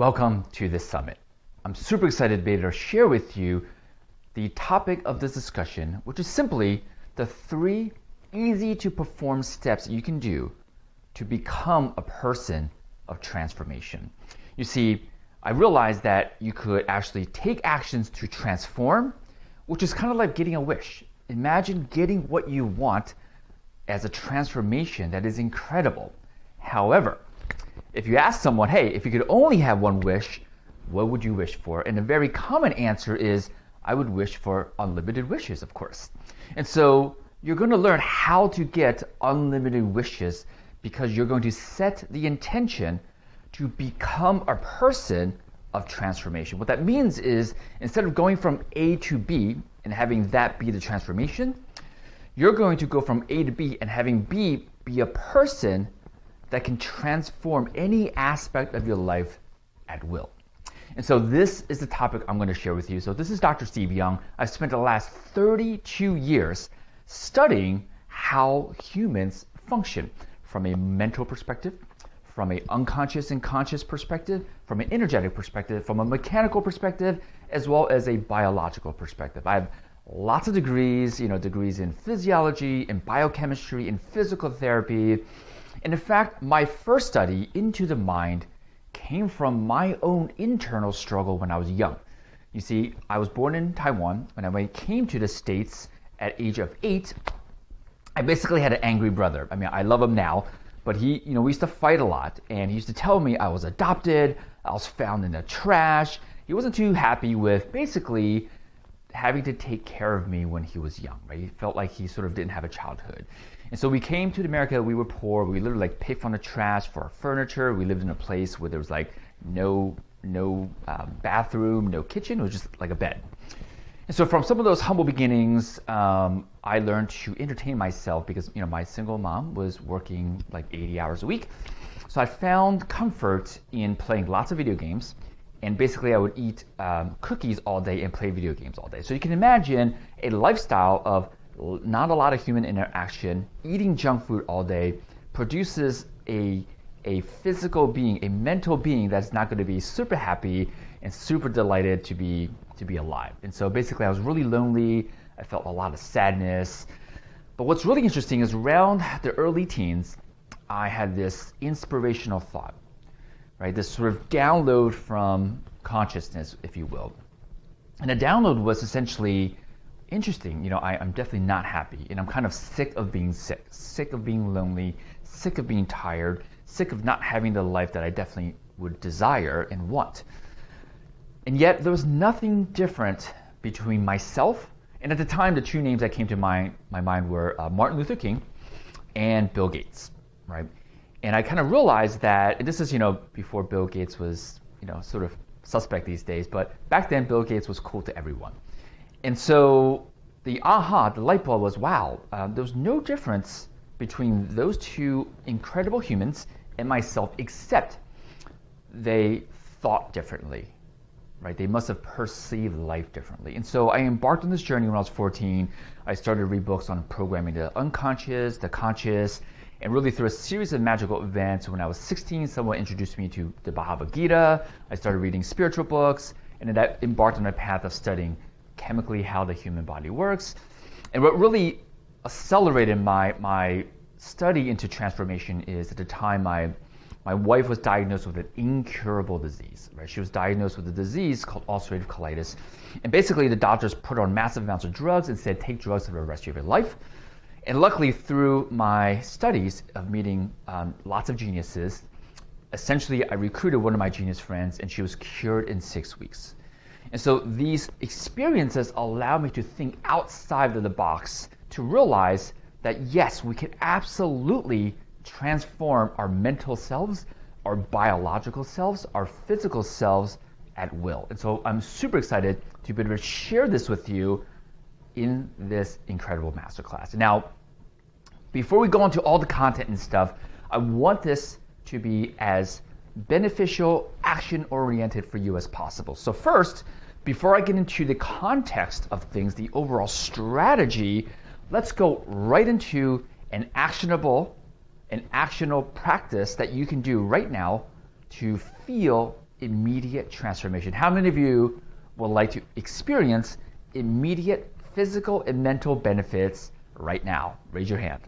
Welcome to this summit. I'm super excited to be able to share with you the topic of this discussion, which is simply the 3 easy to perform steps you can do to become a person of transformation. You see, I realized that you could actually take actions to transform, which is kind of like getting a wish. Imagine getting what you want as a transformation that is incredible. However, if you ask someone, hey, if you could only have one wish, what would you wish for? And a very common answer is, I would wish for unlimited wishes, of course. And so you're going to learn how to get unlimited wishes because you're going to set the intention to become a person of transformation. What that means is, instead of going from A to B and having that be the transformation, you're going to go from A to B and having B be a person that can transform any aspect of your life at will. And so this is the topic I'm going to share with you. So this is Dr. Steve Young. I've spent the last 32 years studying how humans function from a mental perspective, from an unconscious and conscious perspective, from an energetic perspective, from a mechanical perspective, as well as a biological perspective. I have lots of degrees, degrees in physiology, in biochemistry, in physical therapy. And in fact, my first study into the mind came from my own internal struggle when I was young. You see, I was born in Taiwan. When I came to the States at age of 8, I basically had an angry brother. I mean, I love him now, but we used to fight a lot. And he used to tell me I was adopted, I was found in the trash. He wasn't too happy with basically having to take care of me when he was young, right? He felt like he sort of didn't have a childhood. And so we came to America, we were poor, we literally picked on the trash for our furniture. We lived in a place where there was no bathroom, no kitchen, it was just like a bed. And so from some of those humble beginnings, I learned to entertain myself because my single mom was working 80 hours a week. So I found comfort in playing lots of video games. And basically I would eat cookies all day and play video games all day. So you can imagine a lifestyle of not a lot of human interaction, eating junk food all day produces a physical being, a mental being that's not going to be super happy and super delighted to be alive. And so basically I was really lonely. I felt a lot of sadness. But what's really interesting is around the early teens, I had this inspirational thought, right? This sort of download from consciousness, if you will. And the download was essentially, interesting, I'm definitely not happy, and I'm kind of sick of being sick of being lonely, sick of being tired, sick of not having the life that I definitely would desire and want. And yet there was nothing different between myself, and at the time the 2 names that came to my mind were Martin Luther King and Bill Gates, right? And I kind of realized that, and this is, before Bill Gates was, sort of suspect these days, but back then Bill Gates was cool to everyone. And so the light bulb was, wow, there was no difference between those 2 incredible humans and myself, except they thought differently, right? They must have perceived life differently. And so I embarked on this journey when I was 14. I started to read books on programming the unconscious, the conscious, and really through a series of magical events. When I was 16, someone introduced me to the Bhagavad Gita. I started reading spiritual books, and then that embarked on a path of studying chemically how the human body works. And what really accelerated my study into transformation is, at the time my wife was diagnosed with an incurable disease, right? She was diagnosed with a disease called ulcerative colitis. And basically the doctors put her on massive amounts of drugs and said, take drugs for the rest of your life. And luckily, through my studies of meeting lots of geniuses, essentially I recruited one of my genius friends and she was cured in 6 weeks. And so these experiences allow me to think outside of the box, to realize that yes, we can absolutely transform our mental selves, our biological selves, our physical selves at will. And so I'm super excited to be able to share this with you in this incredible masterclass. Now, before we go into all the content and stuff, I want this to be as beneficial, action-oriented for you as possible. So first, before I get into the context of things, the overall strategy, let's go right into an actionable practice that you can do right now to feel immediate transformation. How many of you would like to experience immediate physical and mental benefits right now? Raise your hand.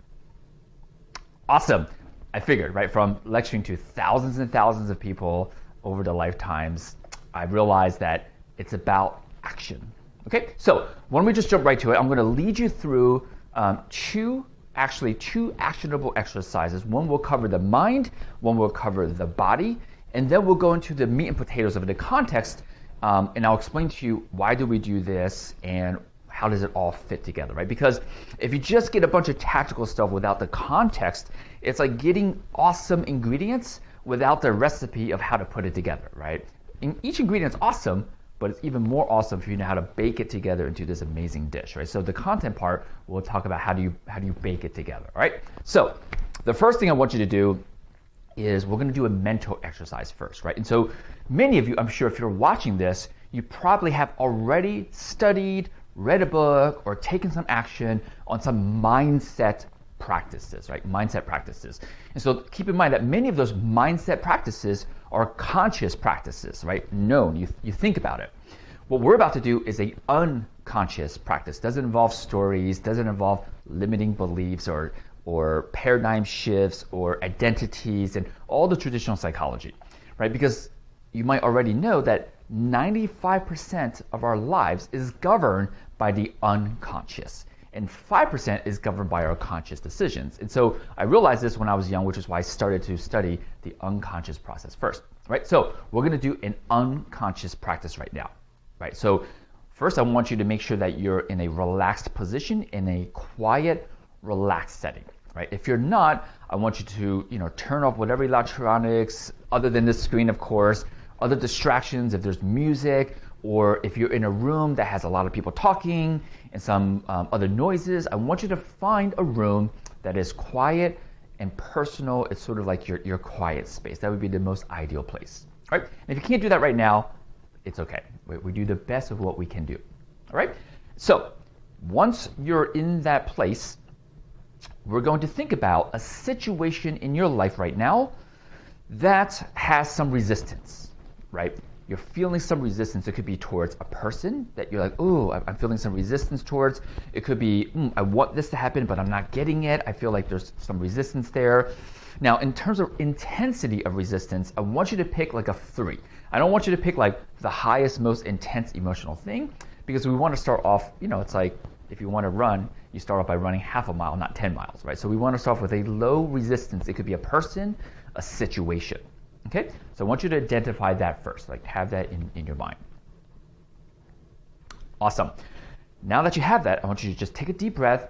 Awesome. I figured, right, from lecturing to thousands and thousands of people over the lifetimes, I realized that it's about action. Okay, so why don't we just jump right to it? I'm going to lead you through two actionable exercises. One will cover the mind, one will cover the body, and then we'll go into the meat and potatoes of the context, and I'll explain to you why do we do this and how does it all fit together, right? Because if you just get a bunch of tactical stuff without the context, it's like getting awesome ingredients without the recipe of how to put it together, right? And each ingredient's awesome, but it's even more awesome if you know how to bake it together into this amazing dish, right? So the content part, we'll talk about how do you bake it together, right? So the first thing I want you to do is we're going to do a mental exercise first, right? And so many of you, I'm sure if you're watching this, you probably have already studied, read a book, or taken some action on some mindset practices, right? Mindset practices. And so keep in mind that many of those mindset practices are conscious practices, right? Known, you think about it. What we're about to do is an unconscious practice. Doesn't involve stories, doesn't involve limiting beliefs or paradigm shifts or identities and all the traditional psychology, right? Because you might already know that 95% of our lives is governed by the unconscious, and 5% is governed by our conscious decisions. And so I realized this when I was young, which is why I started to study the unconscious process first, right? So we're going to do an unconscious practice right now, right? So first I want you to make sure that you're in a relaxed position, in a quiet, relaxed setting, right? If you're not, I want you to, turn off whatever electronics, other than this screen, of course, other distractions, if there's music, or if you're in a room that has a lot of people talking and some other noises, I want you to find a room that is quiet and personal. It's sort of like your quiet space. That would be the most ideal place, right? And if you can't do that right now, it's okay. We do the best of what we can do, all right? So once you're in that place, we're going to think about a situation in your life right now that has some resistance, right? You're feeling some resistance. It could be towards a person that you're like, oh, I'm feeling some resistance towards. It could be, I want this to happen, but I'm not getting it. I feel like there's some resistance there. Now, in terms of intensity of resistance, I want you to pick like a 3. I don't want you to pick like the highest, most intense emotional thing, because we want to start off, it's like if you want to run, you start off by running half a mile, not 10 miles, right? So we want to start off with a low resistance. It could be a person, a situation. Okay, so I want you to identify that first, like have that in your mind. Awesome. Now that you have that, I want you to just take a deep breath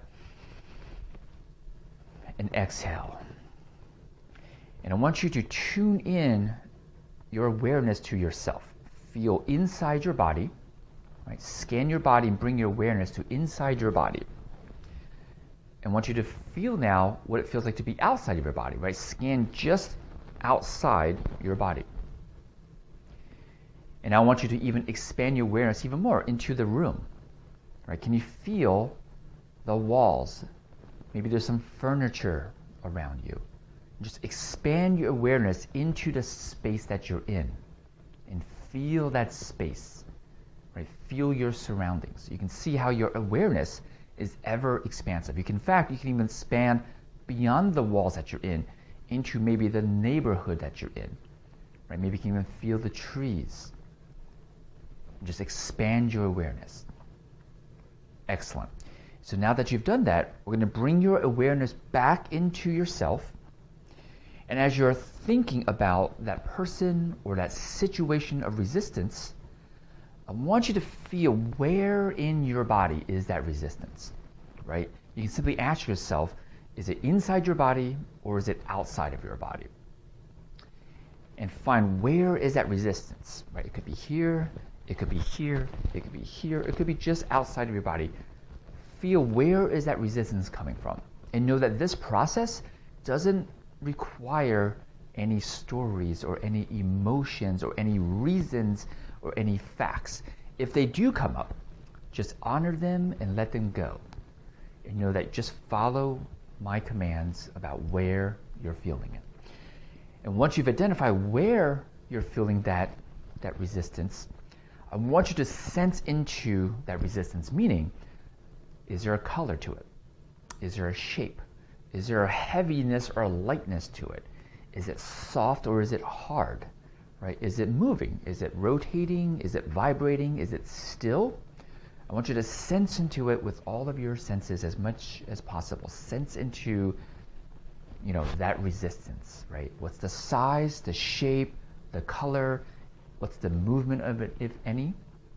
and exhale. And I want you to tune in your awareness to yourself. Feel inside your body, right? Scan your body and bring your awareness to inside your body. I want you to feel now what it feels like to be outside of your body, right? Scan just outside your body. And I want you to even expand your awareness even more into the room, right? Can you feel the walls? Maybe there's some furniture around you. Just expand your awareness into the space that you're in and feel that space, right? Feel your surroundings. You can see how your awareness is ever expansive. In fact, you can even expand beyond the walls that you're in into maybe the neighborhood that you're in, right? Maybe you can even feel the trees. Just expand your awareness. Excellent. So now that you've done that, we're going to bring your awareness back into yourself. And as you're thinking about that person or that situation of resistance, I want you to feel where in your body is that resistance, right? You can simply ask yourself, is it inside your body or is it outside of your body? And find where is that resistance, right? It could be here, it could be here, it could be here, it could be just outside of your body. Feel where is that resistance coming from? And know that this process doesn't require any stories or any emotions or any reasons or any facts. If they do come up, just honor them and let them go. And know that just follow my commands about where you're feeling it. And once you've identified where you're feeling that resistance, I want you to sense into that resistance, meaning, is there a color to it? Is there a shape? Is there a heaviness or a lightness to it? Is it soft or is it hard? Right? Is it moving? Is it rotating? Is it vibrating? Is it still? I want you to sense into it with all of your senses as much as possible. Sense into, that resistance, right? What's the size, the shape, the color? What's the movement of it, if any?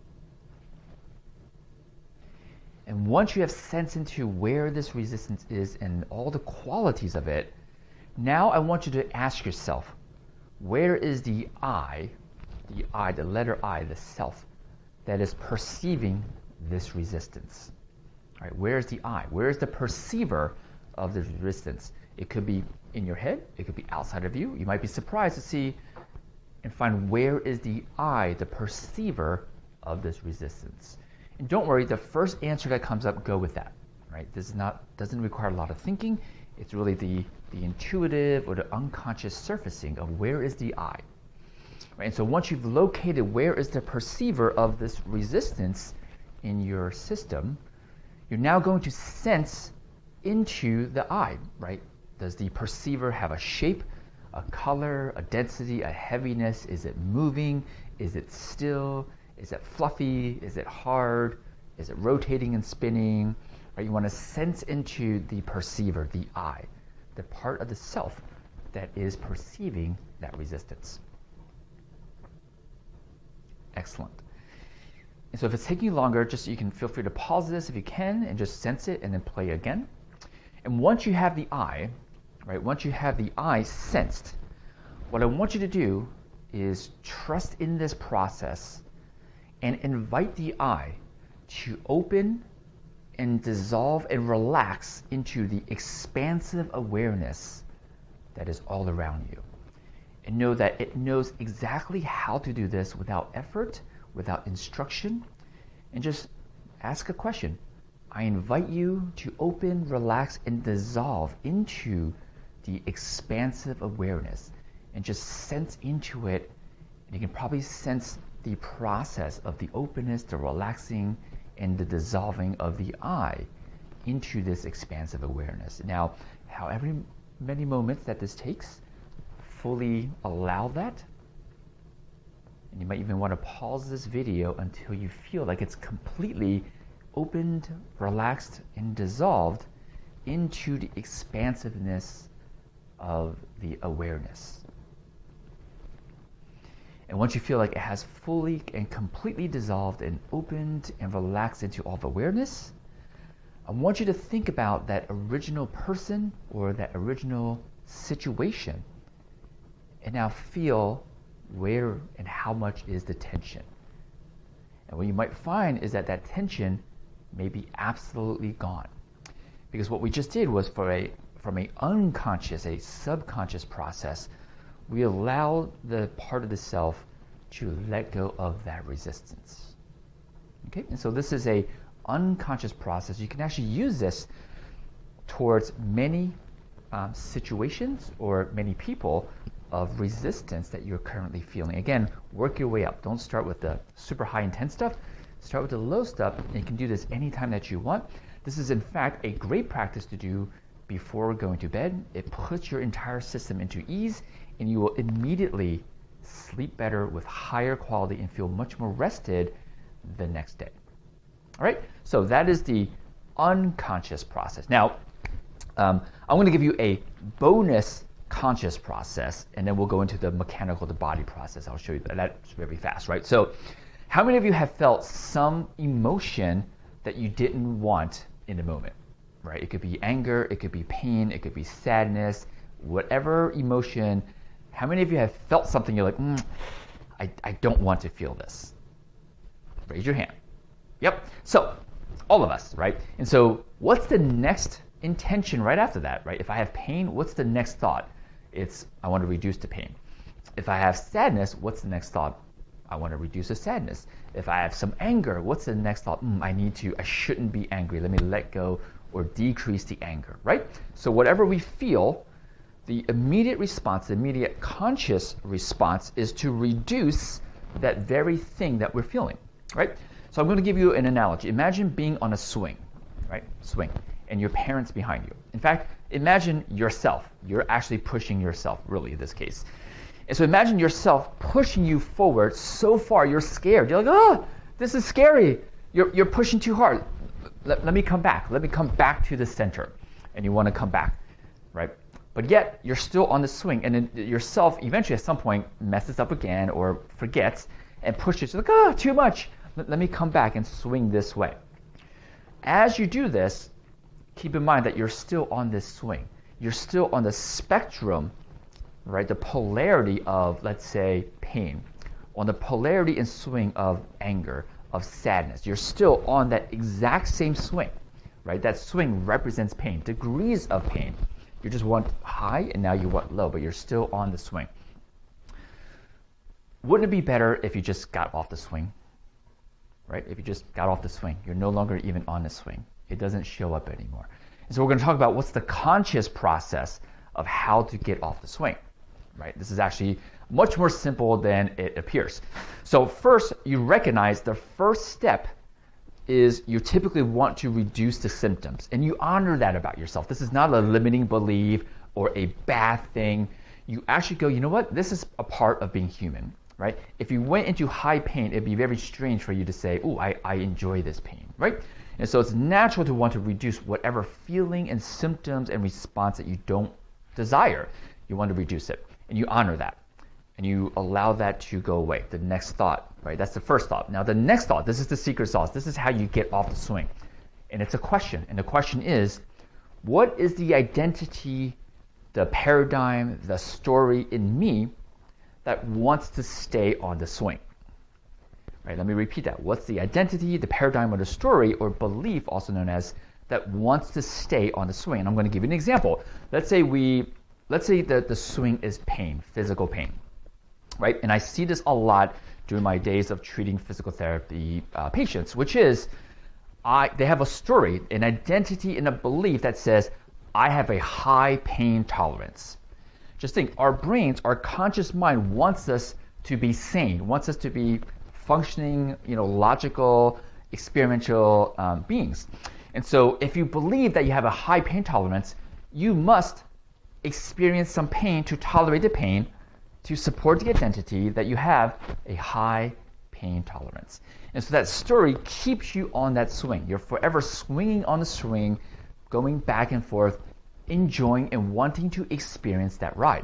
And once you have sense into where this resistance is and all the qualities of it, now I want you to ask yourself, where is the the letter I, the self, that is perceiving this resistance? All right, where's the I? Where's the perceiver of this resistance? It could be in your head. It could be outside of you. You might be surprised to see and find where is the I, the perceiver of this resistance. And don't worry, the first answer that comes up, go with that. Right? This doesn't require a lot of thinking. It's really the intuitive or the unconscious surfacing of where is the I. Right? And so once you've located where is the perceiver of this resistance in your system, you're now going to sense into the I, right? Does the perceiver have a shape, a color, a density, a heaviness? Is it moving? Is it still? Is it fluffy? Is it hard? Is it rotating and spinning? Right? You want to sense into the perceiver, the I, the part of the self that is perceiving that resistance. Excellent. And so if it's taking you longer, you can feel free to pause this if you can and just sense it and then play again. And once you have the I, right, once you have the I sensed, what I want you to do is trust in this process and invite the I to open and dissolve and relax into the expansive awareness that is all around you. And know that it knows exactly how to do this without effort, without instruction. And just ask a question. I invite you to open, relax, and dissolve into the expansive awareness. And just sense into it. And you can probably sense the process of the openness, the relaxing, and the dissolving of the I into this expansive awareness. Now, however many moments that this takes, fully allow that. And you might even want to pause this video until you feel like it's completely opened, relaxed, and dissolved into the expansiveness of the awareness. And once you feel like it has fully and completely dissolved and opened and relaxed into all of awareness, I want you to think about that original person or that original situation and now feel where and how much is the tension. And what you might find is that tension may be absolutely gone. Because what we just did was from a unconscious, a subconscious process, we allow the part of the self to let go of that resistance. Okay, and so this is a unconscious process. You can actually use this towards many situations or many people of resistance that you're currently feeling. Again, work your way up. Don't start with the super high intense stuff. Start with the low stuff, and you can do this anytime that you want. This is in fact a great practice to do before going to bed. It puts your entire system into ease, and you will immediately sleep better with higher quality and feel much more rested the next day. All right, so that is the unconscious process. Now, I'm going to give you a bonus conscious process, and then we'll go into the mechanical, the body process. I'll show you that. That's very fast, right? So how many of you have felt some emotion that you didn't want in the moment, right? It could be anger, it could be pain, it could be sadness, whatever emotion. How many of you have felt something you're like, I don't want to feel this? Raise your hand. Yep. So all of us, right? And so what's the next intention right after that, right? If I have pain, what's the next thought? It's, I want to reduce the pain. If I have sadness, what's the next thought? I want to reduce the sadness. If I have some anger, what's the next thought? I shouldn't be angry. Let me let go or decrease the anger, right? So whatever we feel, the immediate response, the immediate conscious response is to reduce that very thing that we're feeling, right? So I'm going to give you an analogy. Imagine being on a swing, right? Swing, and your parents behind you. In fact, imagine yourself. You're actually pushing yourself, really, in this case. And so imagine yourself pushing you forward so far, you're scared. You're like, oh, this is scary. You're pushing too hard. Let me come back. Let me come back to the center. And you want to come back, right? But yet, you're still on the swing, and then yourself eventually at some point messes up again or forgets and pushes. You're like, oh, too much. Let me come back and swing this way. As you do this, keep in mind that you're still on this swing. You're still on the spectrum, right? The polarity of, let's say, pain. On the polarity and swing of anger, of sadness. You're still on that exact same swing, right? That swing represents pain, degrees of pain. You just want high and now you want low, but you're still on the swing. Wouldn't it be better if you just got off the swing, right? If you just got off the swing, you're no longer even on the swing. It doesn't show up anymore. And so we're going to talk about what's the conscious process of how to get off the swing, right? This is actually much more simple than it appears. So first, you recognize the first step is you typically want to reduce the symptoms, and you honor that about yourself. This is not a limiting belief or a bad thing. You actually go, you know what? This is a part of being human, right? If you went into high pain, it'd be very strange for you to say, oh, I enjoy this pain, right? And so it's natural to want to reduce whatever feeling and symptoms and response that you don't desire. You want to reduce it, and you honor that. And you allow that to go away. The next thought, right? That's the first thought. Now the next thought, this is the secret sauce. This is how you get off the swing. And it's a question. And the question is, what is the identity, the paradigm, the story in me that wants to stay on the swing? Right, let me repeat that. What's the identity, the paradigm, or the story, or belief, also known as, that wants to stay on the swing? And I'm going to give you an example. Let's say that the swing is pain, physical pain. Right? And I see this a lot during my days of treating physical therapy patients, which is they have a story, an identity, and a belief that says, I have a high pain tolerance. Just think, our brains, our conscious mind wants us to be sane, wants us to be functioning, logical, experiential beings. And so if you believe that you have a high pain tolerance, you must experience some pain to tolerate the pain, to support the identity that you have a high pain tolerance. And so that story keeps you on that swing. You're forever swinging on the swing, going back and forth, enjoying and wanting to experience that ride.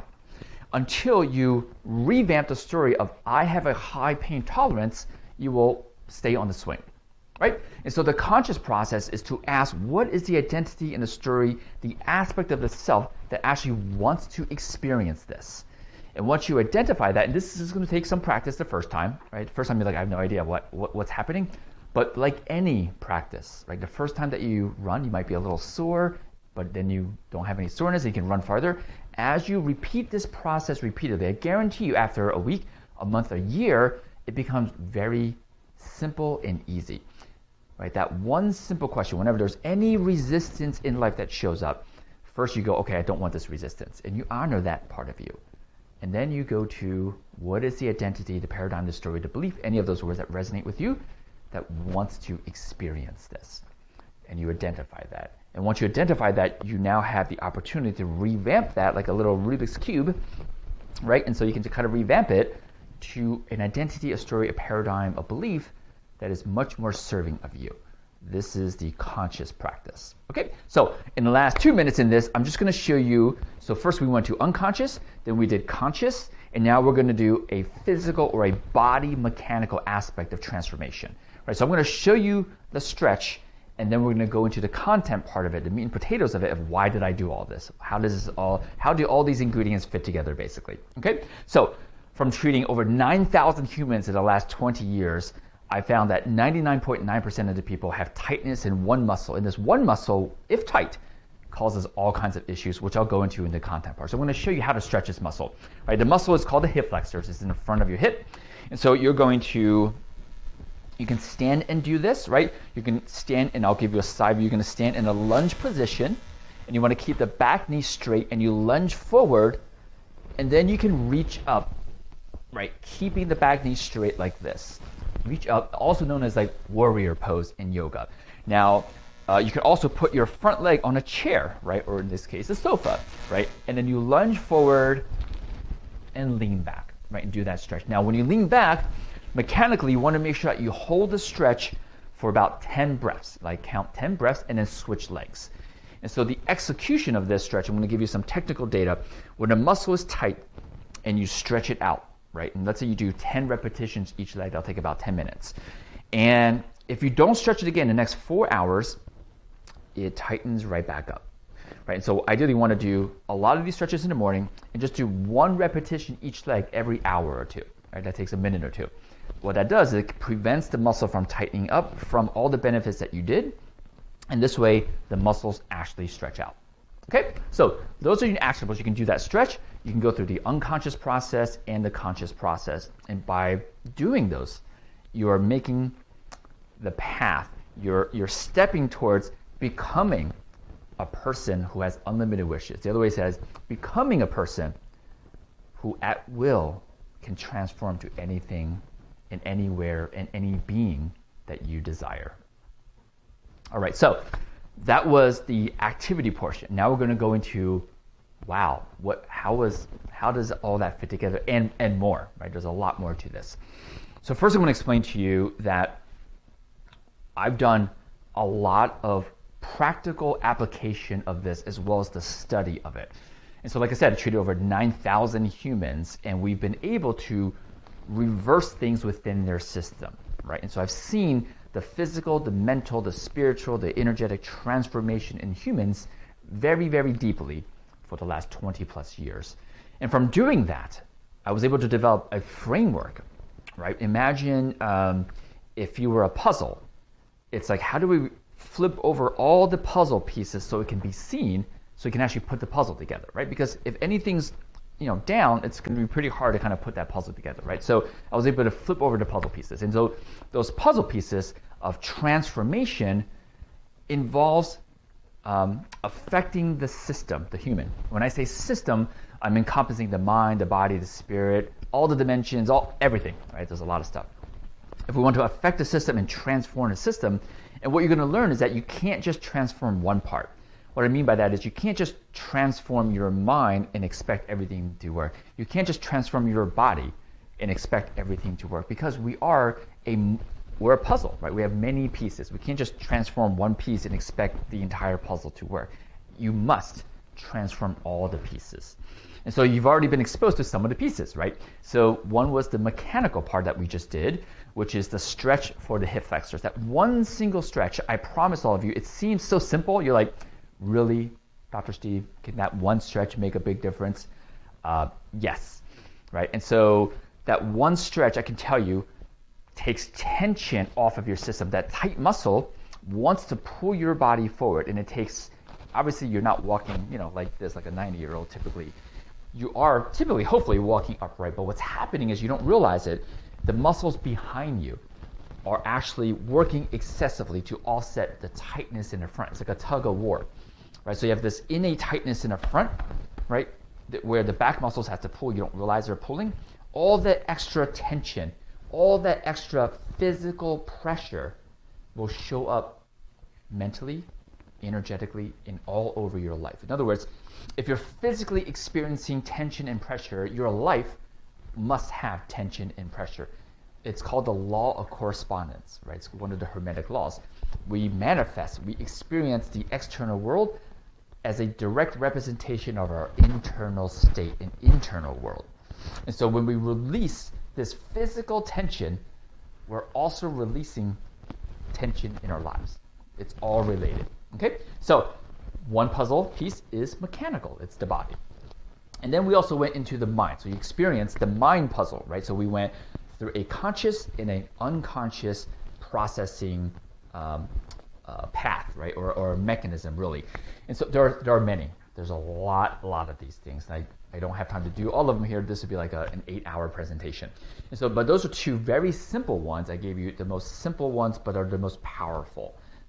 Until you revamp the story of, I have a high pain tolerance, you will stay on the swing, right? And so the conscious process is to ask, what is the identity in the story, the aspect of the self that actually wants to experience this? And once you identify that, and this is going to take some practice the first time, right? The first time you're like, I have no idea what's happening. But like any practice, right? The first time that you run, you might be a little sore, but then you don't have any soreness and you can run farther. As you repeat this process repeatedly, I guarantee you after a week, a month, a year, it becomes very simple and easy, right? That one simple question, whenever there's any resistance in life that shows up, first you go, okay, I don't want this resistance. And you honor that part of you. And then you go to, what is the identity, the paradigm, the story, the belief, any of those words that resonate with you that wants to experience this. And you identify that. And once you identify that, you now have the opportunity to revamp that like a little Rubik's Cube, right? And so you can kind of revamp it to an identity, a story, a paradigm, a belief that is much more serving of you. This is the conscious practice. Okay, so in the last 2 minutes in this, I'm just going to show you. So first we went to unconscious, then we did conscious, and now we're going to do a physical or a body mechanical aspect of transformation. Right, so I'm going to show you the stretch, and then we're going to go into the content part of it, the meat and potatoes of it, of why did I do all this? How do all these ingredients fit together, basically? Okay, so from treating over 9,000 humans in the last 20 years, I found that 99.9% of the people have tightness in one muscle. And this one muscle, if tight, causes all kinds of issues, which I'll go into in the content part. So I'm going to show you how to stretch this muscle. Right, the muscle is called the hip flexors. It's in the front of your hip. And so you can stand and do this, right? You can stand, and I'll give you a side view. You're going to stand in a lunge position. And you want to keep the back knee straight, and you lunge forward, and then you can reach up, right? Keeping the back knee straight like this. Reach up, also known as like warrior pose in yoga. Now, you can also put your front leg on a chair, right? Or in this case, a sofa, right? And then you lunge forward and lean back, right? And do that stretch. Now, when you lean back, mechanically, you want to make sure that you hold the stretch for about 10 breaths, like count 10 breaths and then switch legs. And so the execution of this stretch, I'm going to give you some technical data. When a muscle is tight and you stretch it out, right? And let's say you do 10 repetitions each leg, that'll take about 10 minutes. And if you don't stretch it again in the next 4 hours, it tightens right back up, right? And so ideally you want to do a lot of these stretches in the morning and just do 1 repetition each leg every hour or 2, right? That takes a minute or 2. What that does is it prevents the muscle from tightening up from all the benefits that you did. And this way, the muscles actually stretch out. Okay, so those are your actionables. You can do that stretch. You can go through the unconscious process and the conscious process. And by doing those, you are making the path. You're stepping towards becoming a person who has unlimited wishes. The other way says becoming a person who at will can transform to anything and anywhere and any being that you desire. All right, so that was the activity portion. Now we're going to go into, wow, how does all that fit together, and more, right? There's a lot more to this. So first I'm going to explain to you that I've done a lot of practical application of this as well as the study of it. And so like I said, I treated over 9,000 humans, and we've been able to reverse things within their system, right? And so I've seen the physical, the mental, the spiritual, the energetic transformation in humans very, very deeply for the last 20 plus years. And from doing that, I was able to develop a framework, right? Imagine if you were a puzzle. It's like, how do we flip over all the puzzle pieces so it can be seen, so you can actually put the puzzle together, right? Because if anything's down, it's going to be pretty hard to kind of put that puzzle together, right? So I was able to flip over the puzzle pieces. And so those puzzle pieces of transformation involves affecting the system, the human. When I say system, I'm encompassing the mind, the body, the spirit, all the dimensions, everything, right? There's a lot of stuff. If we want to affect the system and transform the system, and what you're going to learn is that you can't just transform one part. What I mean by that is you can't just transform your mind and expect everything to work. You can't just transform your body and expect everything to work, because we're a puzzle, right? We have many pieces. We can't just transform one piece and expect the entire puzzle to work. You must transform all the pieces. And so you've already been exposed to some of the pieces, right? So one was the mechanical part that we just did, which is the stretch for the hip flexors. That one single stretch, I promise all of you, it seems so simple. You're like, really, Dr. Steve, can that one stretch make a big difference? Yes, right? And so that one stretch, I can tell you, takes tension off of your system. That tight muscle wants to pull your body forward, and it takes, obviously you're not walking, like this, like a 90-year-old typically. You are typically, hopefully, walking upright, but what's happening is you don't realize it. The muscles behind you are actually working excessively to offset the tightness in the front. It's like a tug of war, right? So you have this innate tightness in the front, right, where the back muscles have to pull. You don't realize they're pulling. All that extra tension, all that extra physical pressure will show up mentally, energetically, and all over your life. In other words, if you're physically experiencing tension and pressure, your life must have tension and pressure. It's called the law of correspondence, right? It's one of the Hermetic laws. We manifest, we experience the external world as a direct representation of our internal state and internal world. And so when we release this physical tension, we're also releasing tension in our lives. It's all related, okay? So one puzzle piece is mechanical, it's the body. And then we also went into the mind. So you experienced the mind puzzle, right? So we went through a conscious and an unconscious processing path, right? Or mechanism, really. And so there are many. There's a lot of these things. I don't have time to do all of them here. This would be like an 8-hour presentation. And so, but those are two very simple ones. I gave you the most simple ones, but are the most powerful.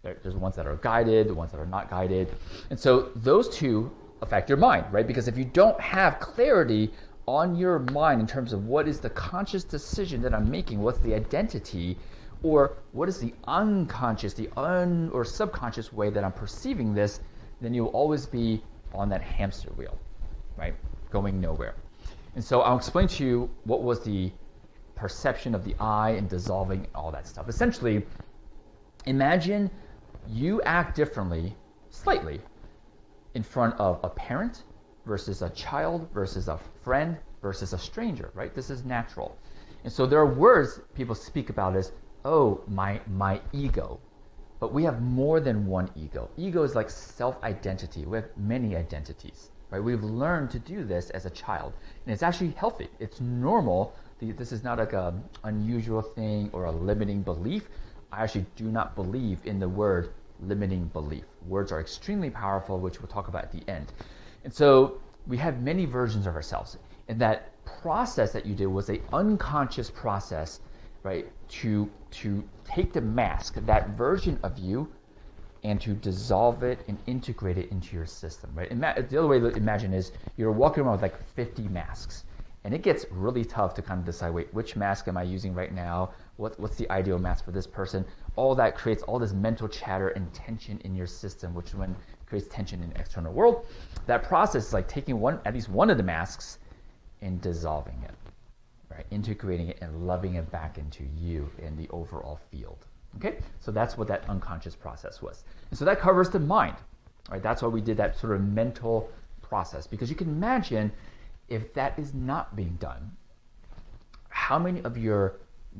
There's ones that are guided, the ones that are not guided. And so those two affect your mind, right? Because if you don't have clarity on your mind in terms of what is the conscious decision that I'm making, what's the identity, or what is the unconscious, or subconscious way that I'm perceiving this, then you'll always be on that hamster wheel, right? Going nowhere. And so I'll explain to you what was the perception of the I and dissolving all that stuff. Essentially, imagine you act differently, slightly, in front of a parent versus a child versus a friend versus a stranger, right? This is natural. And so there are words people speak about as, oh, my ego. But we have more than one ego. Ego is like self-identity. We have many identities, right? We've learned to do this as a child. And it's actually healthy. It's normal. This is not like an unusual thing or a limiting belief. I actually do not believe in the word limiting belief. Words are extremely powerful, which we'll talk about at the end. And so we have many versions of ourselves. And that process that you did was an unconscious process, right? To take the mask, that version of you, and to dissolve it and integrate it into your system, right? The other way to imagine is you're walking around with like 50 masks. And it gets really tough to kind of decide, wait, which mask am I using right now? What's the ideal mask for this person? All that creates all this mental chatter and tension in your system, which when creates tension in the external world. That process is like taking at least one of the masks and dissolving it, right? Integrating it and loving it back into you in the overall field. Okay? So that's what that unconscious process was. And so that covers the mind, right? That's why we did that sort of mental process, because you can imagine if that is not being done, how many of your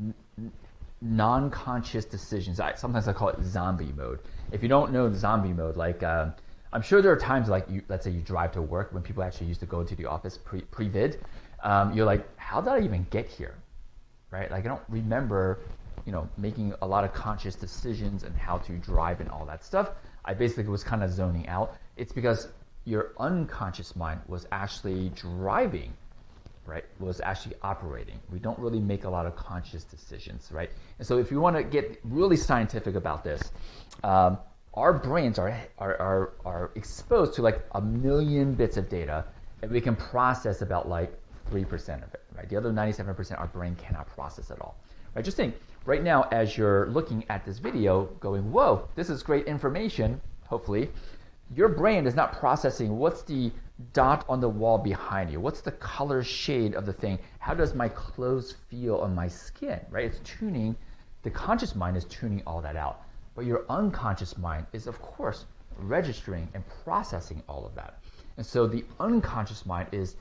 non-conscious decisions, sometimes I call it zombie mode. If you don't know zombie mode, like I'm sure there are times like, let's say you drive to work when people actually used to go into the office pre-vid, you're like, how did I even get here, right? Like I don't remember, making a lot of conscious decisions and how to drive and all that stuff. I basically was kind of zoning out. It's because your unconscious mind was actually driving, right? Was actually operating. We don't really make a lot of conscious decisions, right? And so if you want to get really scientific about this, our brains are exposed to like 1 million bits of data, and we can process about like 3% of it, right? The other 97% our brain cannot process at all, right? Just think, right now as you're looking at this video going, whoa, this is great information, hopefully, your brain is not processing what's the dot on the wall behind you, what's the color shade of the thing, how does my clothes feel on my skin, right? It's tuning, the conscious mind is tuning all that out. But your unconscious mind is, of course, registering and processing all of that. And so the unconscious mind is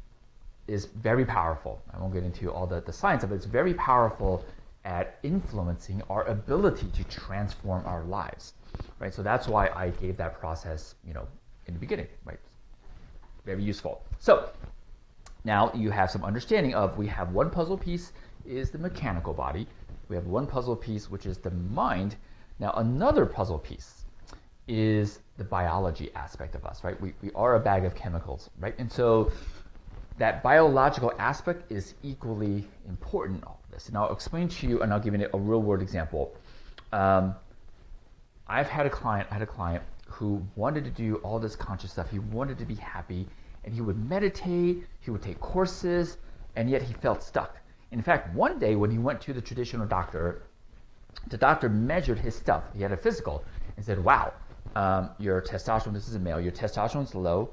very powerful. I won't get into all the science of it. It's very powerful at influencing our ability to transform our lives, right? So that's why I gave that process, in the beginning, right? Very useful. So now you have some understanding of, we have one puzzle piece is the mechanical body. We have one puzzle piece, which is the mind. Now another puzzle piece is the biology aspect of us, right? We are a bag of chemicals, right? And so that biological aspect is equally important in all of this. And I'll explain to you, and I'll give you a real world example. I had a client who wanted to do all this conscious stuff. He wanted to be happy, and he would meditate, he would take courses, and yet he felt stuck. In fact, one day when he went to the traditional doctor, the doctor measured his stuff. He had a physical and said, wow, your testosterone, this is a male, your testosterone's low.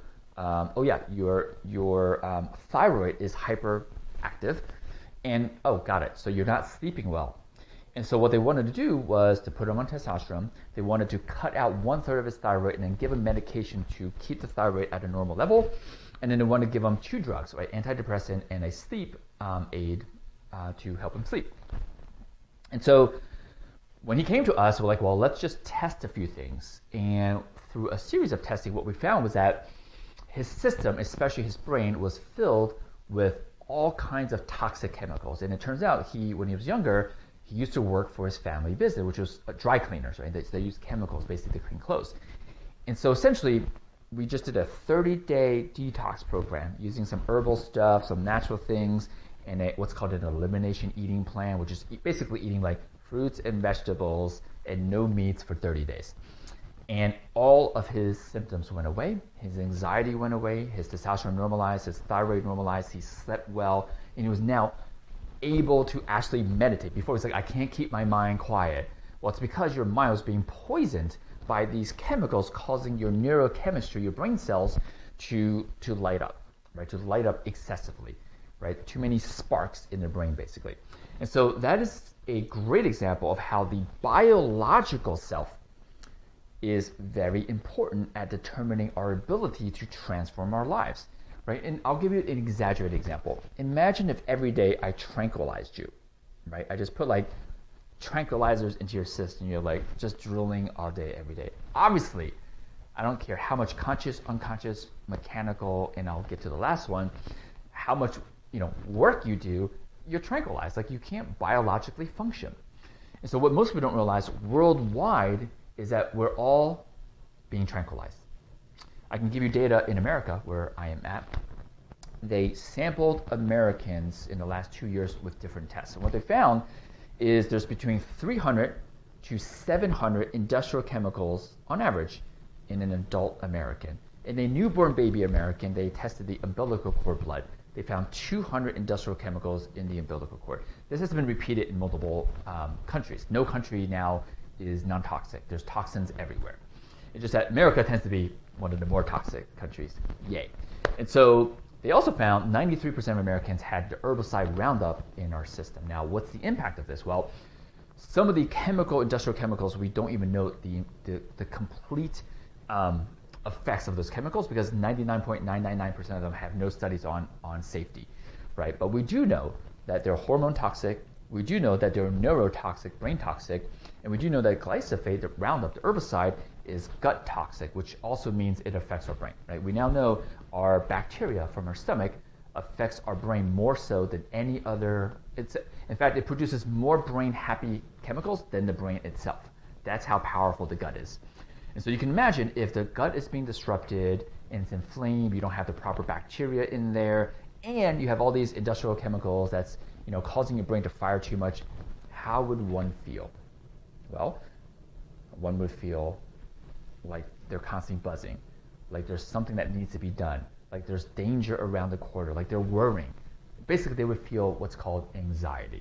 Your thyroid is hyperactive. And, got it. So you're not sleeping well. And so what they wanted to do was to put him on testosterone. They wanted to cut out 1/3 of his thyroid and then give him medication to keep the thyroid at a normal level. And then they wanted to give him 2 drugs, right? Antidepressant and a sleep aid to help him sleep. And so when he came to us, we're like, well, let's just test a few things. And through a series of testing, what we found was that his system, especially his brain, was filled with all kinds of toxic chemicals. And it turns out when he was younger, he used to work for his family business, which was dry cleaners, right? They use chemicals basically to clean clothes. And so essentially, we just did a 30-day detox program using some herbal stuff, some natural things, and what's called an elimination eating plan, which is basically eating like fruits and vegetables and no meats for 30 days. And all of his symptoms went away. His anxiety went away. His testosterone normalized. His thyroid normalized. He slept well. And he was now able to actually meditate. Before, he was like, I can't keep my mind quiet. Well, it's because your mind was being poisoned by these chemicals causing your neurochemistry, your brain cells, to light up, right? To light up excessively, right? Too many sparks in the brain, basically. And so that is a great example of how the biological self is very important at determining our ability to transform our lives, right? And I'll give you an exaggerated example. Imagine if every day I tranquilized you, right? I just put like tranquilizers into your system. You're like just drooling all day, every day. Obviously, I don't care how much conscious, unconscious, mechanical, and I'll get to the last one, how much work you do, you're tranquilized. Like you can't biologically function. And so what most people don't realize worldwide is that we're all being tranquilized. I can give you data in America, where I am at. They sampled Americans in the last 2 years with different tests. And what they found is there's between 300 to 700 industrial chemicals on average in an adult American. In a newborn baby American, they tested the umbilical cord blood. They found 200 industrial chemicals in the umbilical cord. This has been repeated in multiple countries. No country now is non-toxic. There's toxins everywhere. It's just that America tends to be one of the more toxic countries. Yay. And so they also found 93% of Americans had the herbicide Roundup in our system. Now, what's the impact of this? Well, some of the industrial chemicals, we don't even know the complete effects of those chemicals because 99.999% of them have no studies on safety, right? But we do know that they're hormone toxic. We do know that they're neurotoxic, brain toxic, and we do know that glyphosate, the Roundup, the herbicide, is gut toxic, which also means it affects our brain, right? We now know our bacteria from our stomach affects our brain more so than any other. In fact, it produces more brain-happy chemicals than the brain itself. That's how powerful the gut is. And so you can imagine if the gut is being disrupted and it's inflamed, you don't have the proper bacteria in there, and you have all these industrial chemicals that's causing your brain to fire too much, how would one feel? Well, one would feel like they're constantly buzzing, like there's something that needs to be done, like there's danger around the corner, like they're worrying. Basically, they would feel what's called anxiety.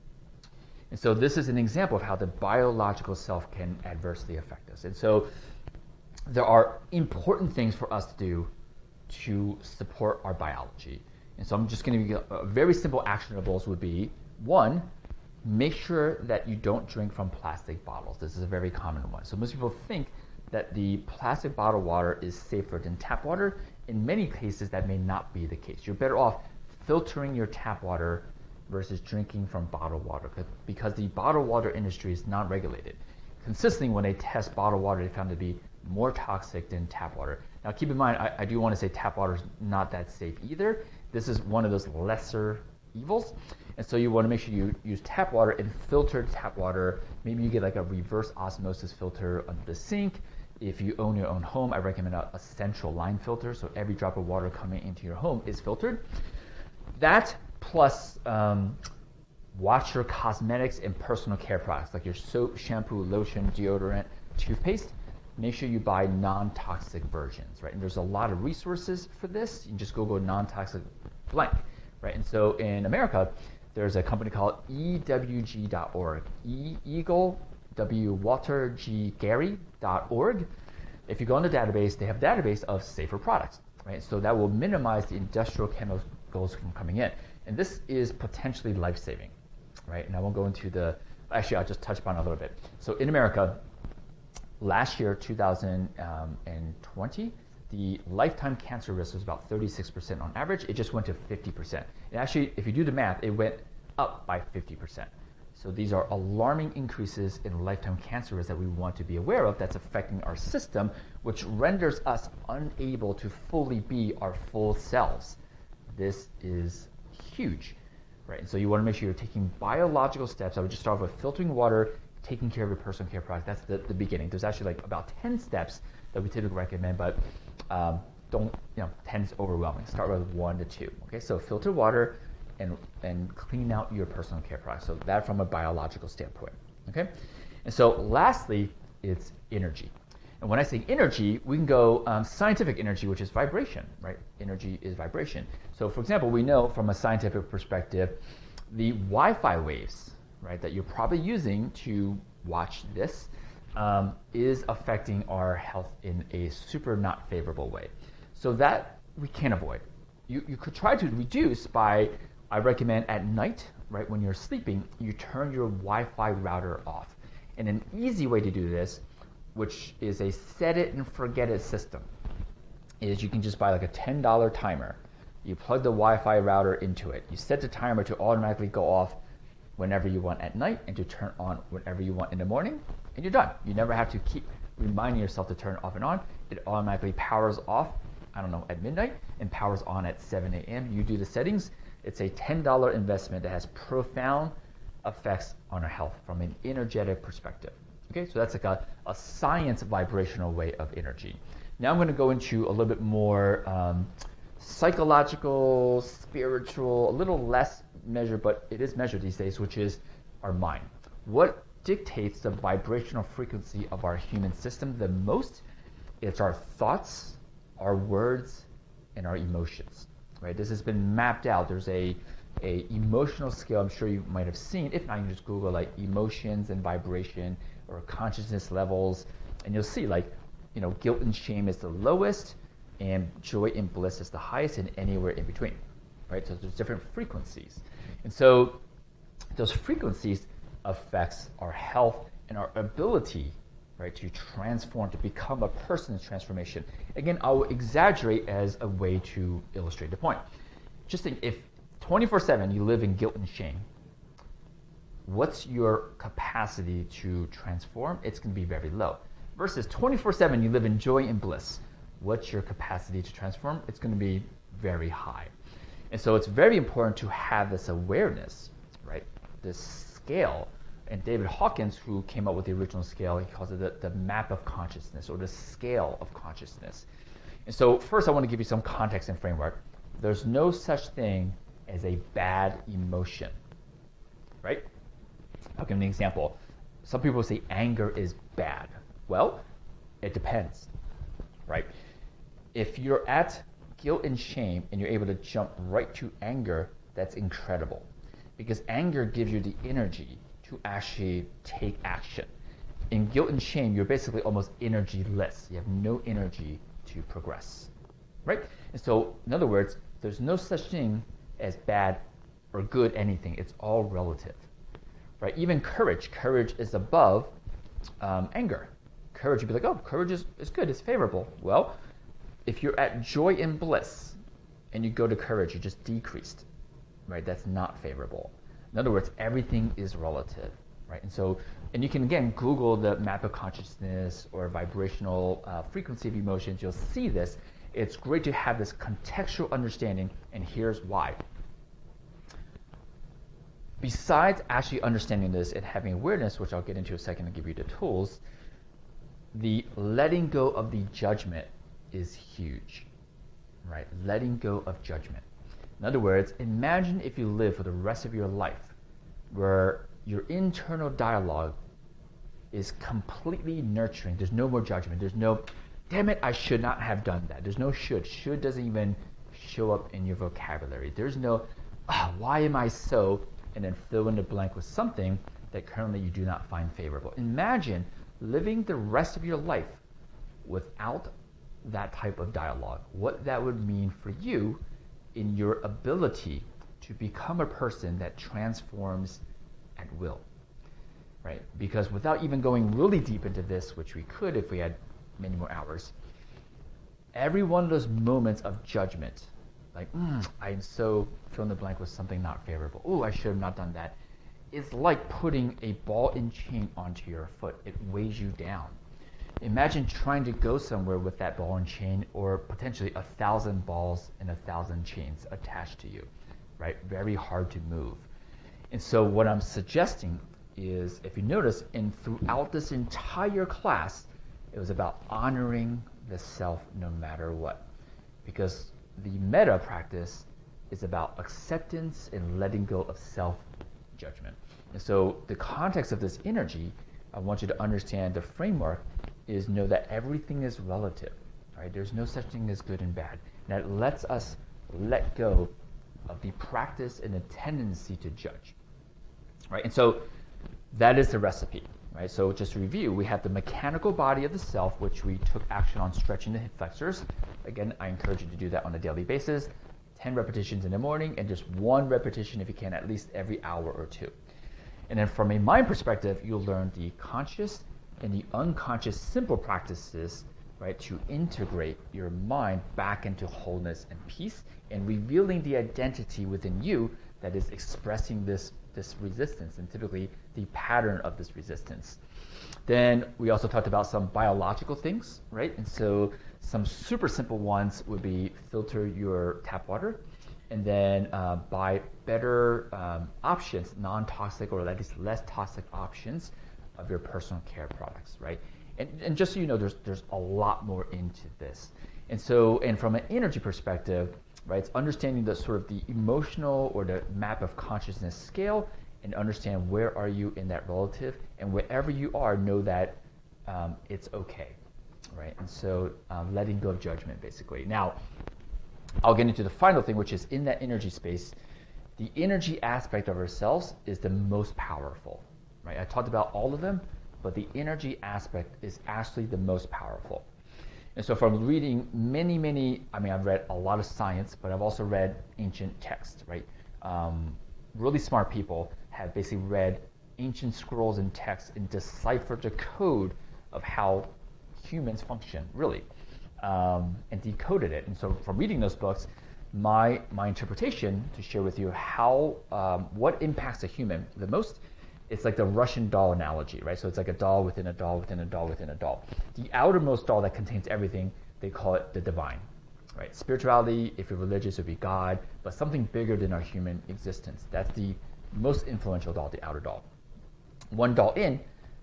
And so this is an example of how the biological self can adversely affect us. And so there are important things for us to do to support our biology. And so I'm just going to give you very simple actionables would be, one, make sure that you don't drink from plastic bottles. This is a very common one. So most people think that the plastic bottled water is safer than tap water. In many cases, that may not be the case. You're better off filtering your tap water versus drinking from bottled water because the bottled water industry is not regulated. Consistently, when they test bottled water, they found it to be more toxic than tap water. Now, keep in mind, I do want to say tap water is not that safe either. This is one of those lesser evils. And so you want to make sure you use tap water and filtered tap water. Maybe you get like a reverse osmosis filter under the sink. If you own your own home, I recommend a central line filter. So every drop of water coming into your home is filtered. That plus watch your cosmetics and personal care products like your soap, shampoo, lotion, deodorant, toothpaste. Make sure you buy non-toxic versions, right? And there's a lot of resources for this. You can just Google non-toxic blank, right? And so in America, there's a company called EWG.org, Eagle W. Walter G. Gary.org. If you go on the database, they have a database of safer products, right? So that will minimize the industrial chemicals from coming in. And this is potentially life-saving, right? And I won't go into actually I'll just touch upon it a little bit. So in America, last year, 2020, the lifetime cancer risk was about 36% on average. It just went to 50%. And actually, if you do the math, it went up by 50%. So these are alarming increases in lifetime cancer risk that we want to be aware of that's affecting our system, which renders us unable to fully be our full selves. This is huge, right? And so you want to make sure you're taking biological steps. I would just start with filtering water, taking care of your personal care product. That's the beginning. There's actually like about 10 steps that we typically recommend, but don't, 10 is overwhelming. Start with 1 to 2. Okay, so filter water, and clean out your personal care products. So that from a biological standpoint. Okay? And so lastly, it's energy. And when I say energy, we can go scientific energy, which is vibration, right? Energy is vibration. So for example, we know from a scientific perspective, the Wi-Fi waves, right, that you're probably using to watch this is affecting our health in a super not favorable way. So that we can't avoid. You could try to reduce by, I recommend at night, right, when you're sleeping, you turn your Wi-Fi router off. And an easy way to do this, which is a set it and forget it system, is you can just buy like a $10 timer. You plug the Wi-Fi router into it. You set the timer to automatically go off whenever you want at night and to turn on whenever you want in the morning, and you're done. You never have to keep reminding yourself to turn it off and on. It automatically powers off, I don't know, at midnight and powers on at 7 a.m. You do the settings. It's a $10 investment that has profound effects on our health from an energetic perspective. Okay, so that's like a science vibrational way of energy. Now I'm going to go into a little bit more psychological, spiritual, a little less measured, but it is measured these days, which is our mind. What dictates the vibrational frequency of our human system the most? It's our thoughts, our words, and our emotions. Right? This has been mapped out. There's a emotional scale I'm sure you might have seen. If not, you can just Google like emotions and vibration or consciousness levels, and you'll see like, you know, guilt and shame is the lowest, and joy and bliss is the highest, and anywhere in between. Right? So there's different frequencies, and so those frequencies affects our health and our ability, right, to transform, to become a person in transformation. Again, I will exaggerate as a way to illustrate the point. Just think, if 24/7 you live in guilt and shame, what's your capacity to transform? It's going to be very low. Versus 24/7 you live in joy and bliss, what's your capacity to transform? It's going to be very high. And so it's very important to have this awareness, right? This scale. And David Hawkins, who came up with the original scale, he calls it the map of consciousness, or the scale of consciousness. And so first I want to give you some context and framework. There's no such thing as a bad emotion, right? I'll give an example. Some people say anger is bad. Well, it depends, right? If you're at guilt and shame and you're able to jump right to anger, that's incredible. Because anger gives you the energy to actually take action. In guilt and shame, you're basically almost energyless. You have no energy to progress, right? And so, in other words, there's no such thing as bad or good anything. It's all relative, right? Even courage. Courage is above anger. Courage would be like, oh, courage is good, it's favorable. Well, if you're at joy and bliss and you go to courage, you just decreased, right? That's not favorable. In other words, everything is relative, right? And so, and you can again Google the map of consciousness or vibrational frequency of emotions. You'll see this. It's great to have this contextual understanding, and here's why. Besides actually understanding this and having awareness, which I'll get into in a second and give you the tools, the letting go of the judgment is huge, right? Letting go of judgment. In other words, imagine if you live for the rest of your life where your internal dialogue is completely nurturing. There's no more judgment. There's no, damn it, I should not have done that. There's no should. Should doesn't even show up in your vocabulary. There's no, why am I so, and then fill in the blank with something that currently you do not find favorable. Imagine living the rest of your life without that type of dialogue. What that would mean for you in your ability to become a person that transforms at will, right? Because without even going really deep into this, which we could if we had many more hours, every one of those moments of judgment, like, I am so fill in the blank with something not favorable. Oh, I should have not done that. It's like putting a ball and chain onto your foot. It weighs you down. Imagine trying to go somewhere with that ball and chain, or potentially 1,000 balls and 1,000 chains attached to you, right? Very hard to move. And so what I'm suggesting is, if you notice, throughout this entire class, it was about honoring the self no matter what. Because the meta practice is about acceptance and letting go of self-judgment. And so the context of this energy, I want you to understand the framework is know that everything is relative, right? There's no such thing as good and bad. And that lets us let go of the practice and the tendency to judge, right? And so that is the recipe, right? So just to review, we have the mechanical body of the self, which we took action on stretching the hip flexors. Again, I encourage you to do that on a daily basis, 10 repetitions in the morning and just 1 repetition if you can, at least every hour or 2. And then from a mind perspective, you'll learn the conscious and the unconscious simple practices, right, to integrate your mind back into wholeness and peace and revealing the identity within you that is expressing this resistance and typically the pattern of this resistance. Then we also talked about some biological things, right? And so some super simple ones would be filter your tap water and then buy better options, non-toxic or at least less toxic options of your personal care products, right? And just so you know, there's a lot more into this. And so, and from an energy perspective, right, it's understanding the sort of the emotional or the map of consciousness scale and understand where are you in that relative, and wherever you are, know that it's okay, right? And so letting go of judgment, basically. Now, I'll get into the final thing, which is in that energy space, the energy aspect of ourselves is the most powerful, right? I talked about all of them, but the energy aspect is actually the most powerful. And so from reading I've read a lot of science, but I've also read ancient texts, right? Really smart people have basically read ancient scrolls and texts and deciphered the code of how humans function, really, and decoded it. And so from reading those books, my interpretation to share with you how what impacts a human the most. It's like the Russian doll analogy, right? So it's like a doll within a doll within a doll within a doll. The outermost doll that contains everything, they call it the divine, right? Spirituality, if you're religious, it would be God, but something bigger than our human existence. That's the most influential doll, the outer doll. One doll in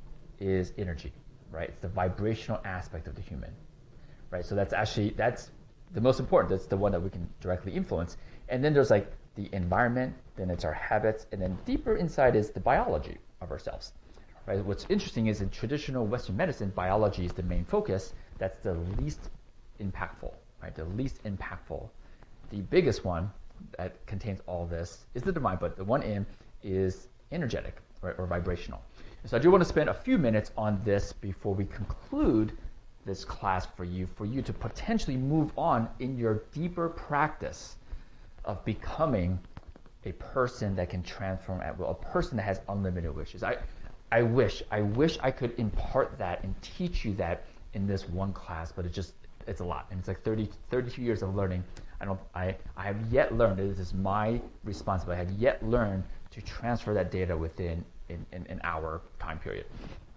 is energy, right? It's the vibrational aspect of the human, right? So that's the most important. That's the one that we can directly influence. And then there's like the environment, then it's our habits, and then deeper inside is the biology of ourselves, right? What's interesting is in traditional Western medicine, biology is the main focus. That's the least impactful, right? The least impactful. The biggest one that contains all this is the divine, but the one in is energetic, right, or vibrational. And so I do want to spend a few minutes on this before we conclude this class for you to potentially move on in your deeper practice of becoming a person that can transform at will, a person that has unlimited wishes. I wish I could impart that and teach you that in this one class, but it's a lot. And it's like 32 years of learning. I have yet learned, this is my responsibility, I have yet learned to transfer that data within an hour time period.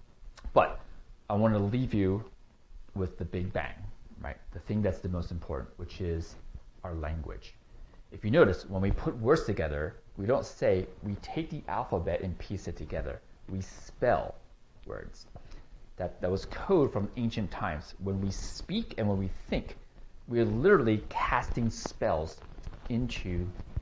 But I want to leave you with the big bang, right? The thing that's the most important, which is our language. If you notice, when we put words together, we don't say, we take the alphabet and piece it together. We spell words. That was code from ancient times. When we speak and when we think, we're literally casting spells into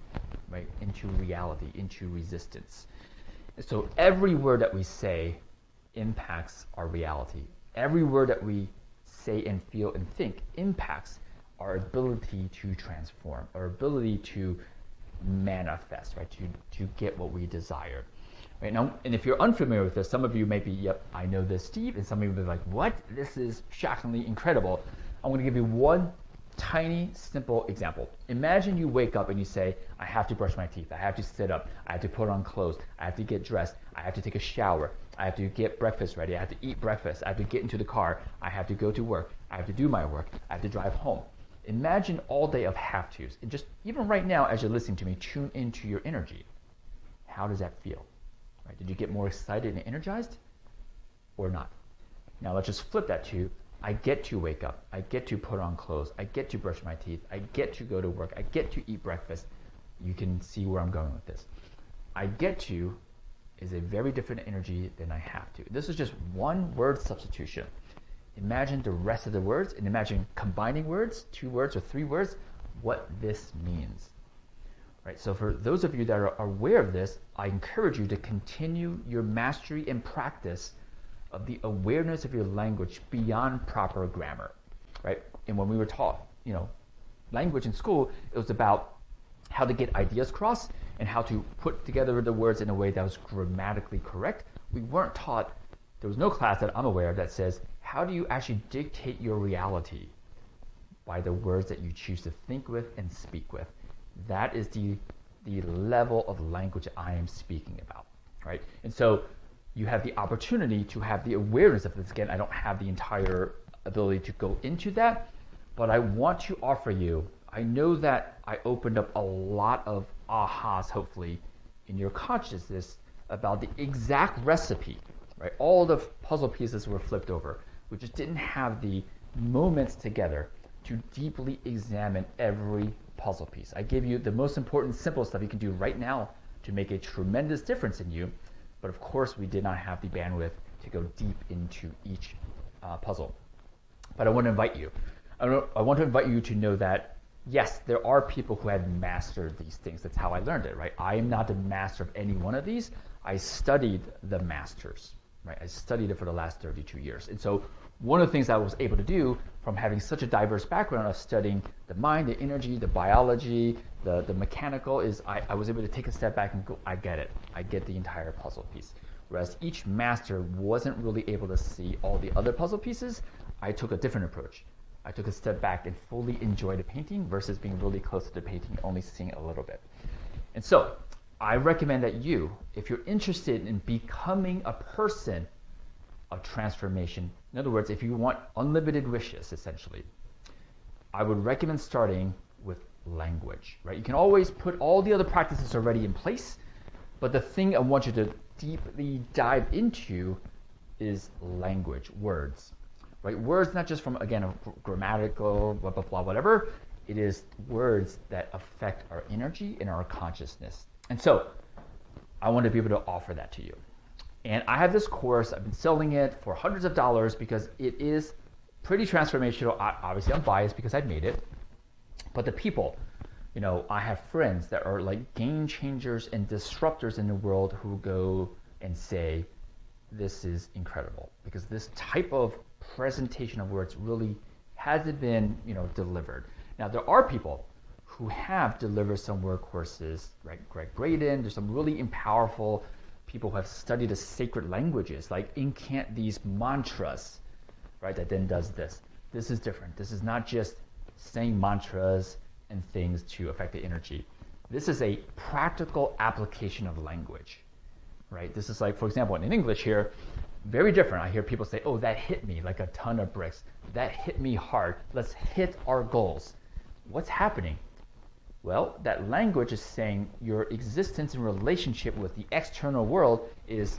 reality, into resistance. And so every word that we say impacts our reality. Every word that we say and feel and think impacts our ability to transform, our ability to manifest, right? To get what we desire. Right now, and if you're unfamiliar with this, some of you may be, yep, I know this, Steve, and some of you may be like, what? This is shockingly incredible. I'm going to give you one tiny, simple example. Imagine you wake up and you say, I have to brush my teeth, I have to sit up, I have to put on clothes, I have to get dressed, I have to take a shower, I have to get breakfast ready, I have to eat breakfast, I have to get into the car, I have to go to work, I have to do my work, I have to drive home. Imagine all day of have tos. And just even right now, as you're listening to me, tune into your energy. How does that feel? Right? Did you get more excited and energized or not? Now let's just flip that to, I get to wake up. I get to put on clothes. I get to brush my teeth. I get to go to work. I get to eat breakfast. You can see where I'm going with this. I get to is a very different energy than I have to. This is just one word substitution. Imagine the rest of the words and imagine combining words, 2 words or 3 words, what this means. right? So for those of you that are aware of this, I encourage you to continue your mastery and practice of the awareness of your language beyond proper grammar, right? And when we were taught, language in school, it was about how to get ideas across and how to put together the words in a way that was grammatically correct. We weren't taught, there was no class that I'm aware of that says, how do you actually dictate your reality by the words that you choose to think with and speak with? That is the level of language I am speaking about, right? And so you have the opportunity to have the awareness of this. Again, I don't have the entire ability to go into that, but I want to offer you, I know that I opened up a lot of ahas, hopefully, in your consciousness about the exact recipe, right? All the puzzle pieces were flipped over. We just didn't have the moments together to deeply examine every puzzle piece. I gave you the most important, simple stuff you can do right now to make a tremendous difference in you, but of course we did not have the bandwidth to go deep into each puzzle. But I want to invite you. I want to invite you to know that, yes, there are people who have mastered these things. That's how I learned it, right? I am not the master of any one of these. I studied the masters, right? I studied it for the last 32 years. And so one of the things I was able to do from having such a diverse background of studying the mind, the energy, the biology, the mechanical, is I was able to take a step back and go, I get it. I get the entire puzzle piece. Whereas each master wasn't really able to see all the other puzzle pieces, I took a different approach. I took a step back and fully enjoyed the painting versus being really close to the painting, only seeing a little bit. And so I recommend that you, if you're interested in becoming a person of transformation, in other words, if you want unlimited wishes, essentially, I would recommend starting with language, right? You can always put all the other practices already in place, but the thing I want you to deeply dive into is language, words. Right? Words not just from, again, a grammatical, blah, blah, blah, whatever. It is words that affect our energy and our consciousness. And so I want to be able to offer that to you. And I have this course. I've been selling it for hundreds of dollars because it is pretty transformational. Obviously, I'm biased because I made it. But the people, I have friends that are like game changers and disruptors in the world who go and say, this is incredible. Because this type of presentation of words really hasn't been, delivered. Now, there are people who have delivered some word courses, right? Greg Braden, there's some really powerful people who have studied the sacred languages, like incant these mantras, right? That then does this. This is different. This is not just saying mantras and things to affect the energy. This is a practical application of language, right? This is like, for example, in English here, very different. I hear people say, oh, that hit me like a ton of bricks. That hit me hard. Let's hit our goals. What's happening? Well, that language is saying your existence and relationship with the external world is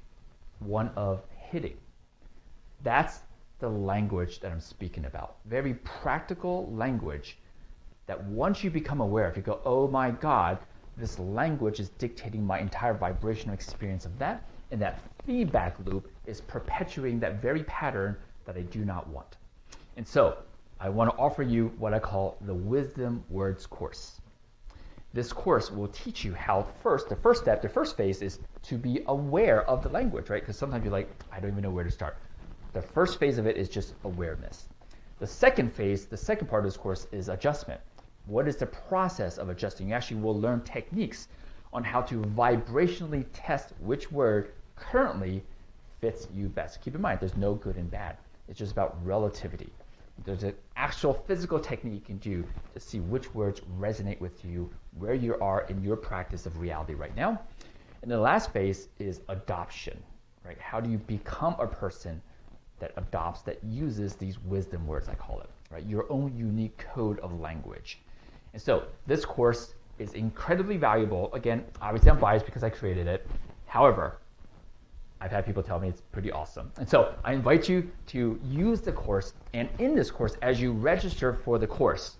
one of hitting. That's the language that I'm speaking about. Very practical language that once you become aware of, you go, oh my God, this language is dictating my entire vibrational experience of that. And that feedback loop is perpetuating that very pattern that I do not want. And so I want to offer you what I call the Wisdom Words course. This course will teach you how the first phase is to be aware of the language, right? Because sometimes you're like, I don't even know where to start. The first phase of it is just awareness. The second phase, the second part of this course is adjustment. What is the process of adjusting? You actually will learn techniques on how to vibrationally test which word currently fits you best. Keep in mind, there's no good and bad. It's just about relativity. There's an actual physical technique you can do to see which words resonate with you, where you are in your practice of reality right now. And the last phase is adoption, right? How do you become a person that adopts, that uses these wisdom words, I call it, right? Your own unique code of language. And so this course is incredibly valuable. Again, obviously I'm biased because I created it. However, I've had people tell me it's pretty awesome. And so I invite you to use the course, and in this course, as you register for the course,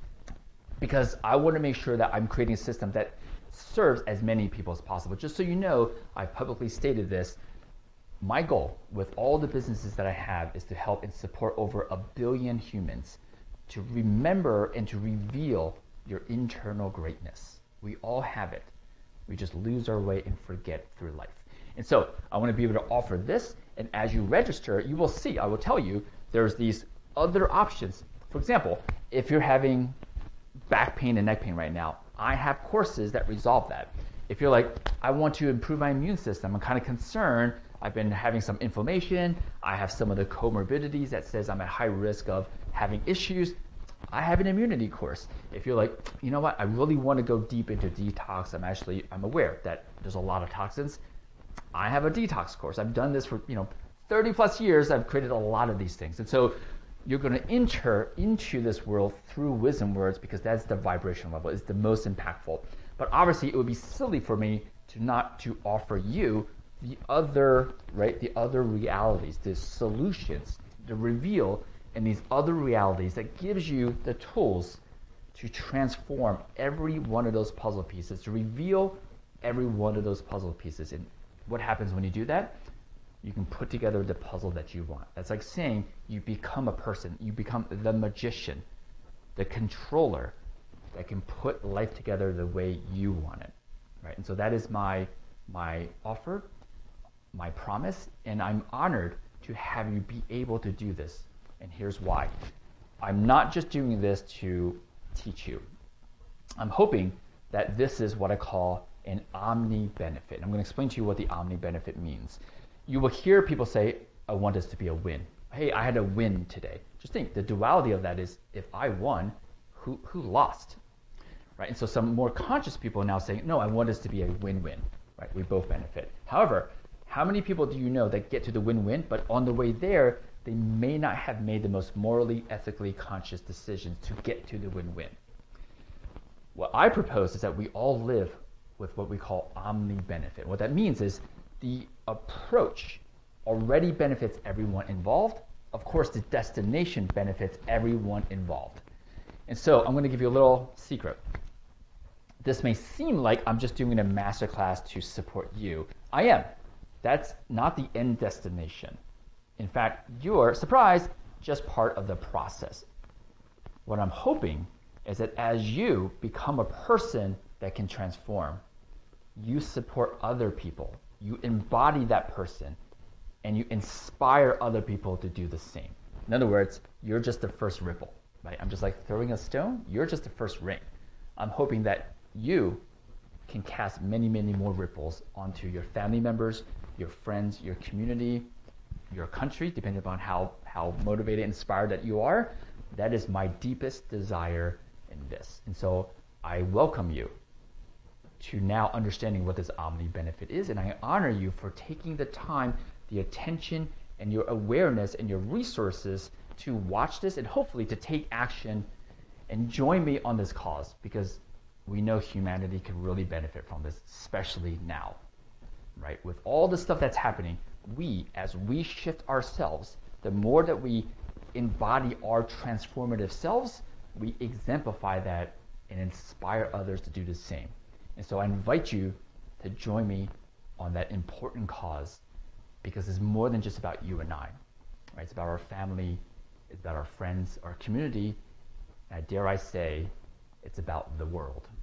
because I want to make sure that I'm creating a system that serves as many people as possible. Just so you know, I've publicly stated this. My goal with all the businesses that I have is to help and support over 1 billion humans to remember and to reveal your internal greatness. We all have it. We just lose our way and forget through life. And so I want to be able to offer this, and as you register, you will see, I will tell you, there's these other options. For example, if you're having back pain and neck pain right now, I have courses that resolve that. If you're like, I want to improve my immune system, I'm kind of concerned, I've been having some inflammation, I have some of the comorbidities that says I'm at high risk of having issues, I have an immunity course. If you're like, you know what, I really want to go deep into detox, I'm aware that there's a lot of toxins, I have a detox course. I've done this for 30 plus years. I've created a lot of these things. And so you're going to enter into this world through wisdom words because that's the vibration level. It's the most impactful. But obviously it would be silly for me to not to offer you the other realities, the solutions, the reveal in these other realities that gives you the tools to transform every one of those puzzle pieces, to reveal every one of those puzzle pieces. And what happens when you do that? You can put together the puzzle that you want. That's like saying you become a person. You become the magician, the controller that can put life together the way you want it, right? And so that is my offer, my promise, and I'm honored to have you be able to do this. And here's why. I'm not just doing this to teach you. I'm hoping that this is what I call an omni benefit. I'm going to explain to you what the omni benefit means. You will hear people say, I want this to be a win. Hey, I had a win today. Just think, the duality of that is if I won, who lost? Right? And so some more conscious people are now saying, no, I want this to be a win-win. Right? We both benefit. However, how many people do you know that get to the win-win, but on the way there, they may not have made the most morally, ethically conscious decisions to get to the win-win? What I propose is that we all live with what we call omni-benefit. What that means is the approach already benefits everyone involved. Of course, the destination benefits everyone involved. And so I'm going to give you a little secret. This may seem like I'm just doing a masterclass to support you. I am. That's not the end destination. In fact, you're, surprise, just part of the process. What I'm hoping is that as you become a person that can transform, you support other people, you embody that person, and you inspire other people to do the same. In other words, you're just the first ripple, right? I'm just like throwing a stone, you're just the first ring. I'm hoping that you can cast many, many more ripples onto your family members, your friends, your community, your country, depending upon how motivated and inspired that you are. That is my deepest desire in this. And so I welcome you to now understanding what this omni benefit is, and I honor you for taking the time, the attention, and your awareness and your resources to watch this and hopefully to take action and join me on this cause, because we know humanity can really benefit from this, especially now, right? With all the stuff that's happening, as we shift ourselves, the more that we embody our transformative selves, we exemplify that and inspire others to do the same. And so I invite you to join me on that important cause, because it's more than just about you and I, right? It's about our family, it's about our friends, our community, and dare I say, it's about the world.